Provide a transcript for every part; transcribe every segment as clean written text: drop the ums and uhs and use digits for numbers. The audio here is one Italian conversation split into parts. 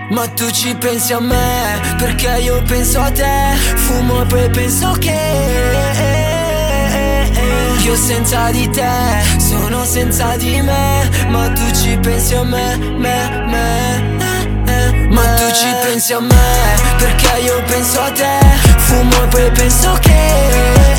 Ma tu ci pensi a me, perché io penso a te. Fumo e poi penso che io senza di te sono senza di me. Ma tu ci pensi a me, ma tu ci pensi a me, perché io penso a te. Fumo e poi penso che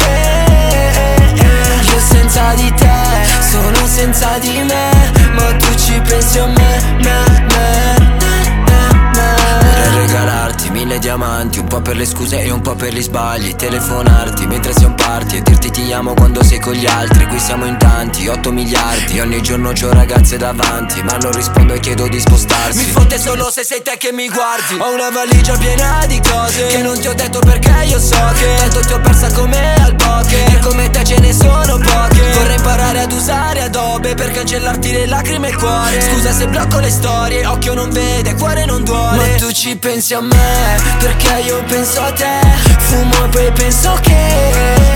io senza di te sono senza di me. Ma tu ci pensi a me. Vorrei regalarti 1000 diamanti, un po' per le scuse e un po' per gli sbagli. Telefonarti mentre sei un party e dirti ti amo quando sei con gli altri. Qui siamo in tanti, 8 miliardi, ogni giorno c'ho ragazze davanti, ma non rispondo e chiedo di spostarsi. Mi fotte solo se sei te che mi guardi. Ho una valigia piena di cose che non ti ho detto perché io so che tanto ti ho persa come al poker, e come te ce ne sono poche. Vorrei imparare ad usare Adobe per cancellarti le lacrime e il cuore. Scusa se blocco le storie, occhio non vede, cuore non duole. Ma tu ci pensi a me, perché io penso a te. Fumo e poi penso che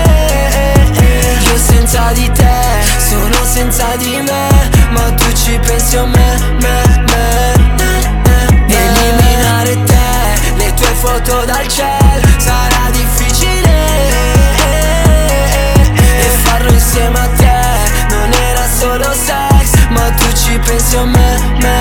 io senza di te sono senza di me. Ma tu ci pensi a me. Eliminare te, le tue foto dal cielo sarà difficile, e farlo insieme a te non era solo sex. Ma tu ci pensi a me.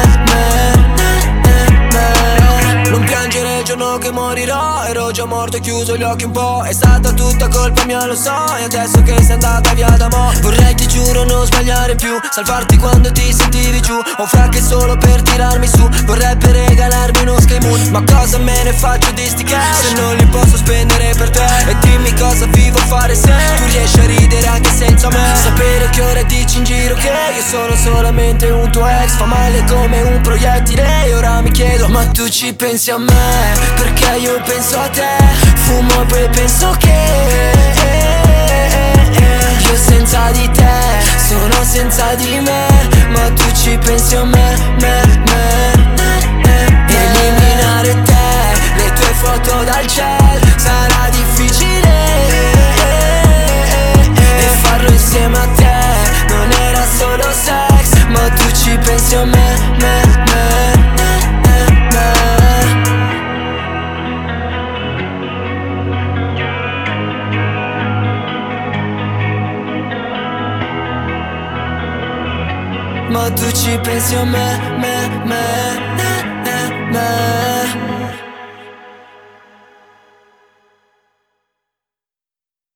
Non piangere il giorno che morirò, ero già morto e chiuso gli occhi un po'. È stata tutta colpa mia, lo so, e adesso che sei andata via da mo' vorrei, ti giuro, non sbagliare più, salvarti quando ti sentivi giù. Ho un frac solo per tirarmi su, vorrebbe regalarmi uno Sky Moon. Ma cosa me ne faccio di sti cash se non li posso spendere per te? E dimmi cosa vivo a fare se tu riesci a ridere anche senza me. Sapere che ora dici in giro che io sono solamente un tuo ex fa male come un proiettile, e ora mi chiedo, ma tu ci pensi a me, perché io penso a te. Fumo e poi penso che io senza di te sono senza di me. Ma tu ci pensi a me. Eliminare te, le tue foto dal cielo sarà difficile, e farlo insieme a te non era solo sex. Ma tu ci pensi a me. Ma tu ci pensi a me.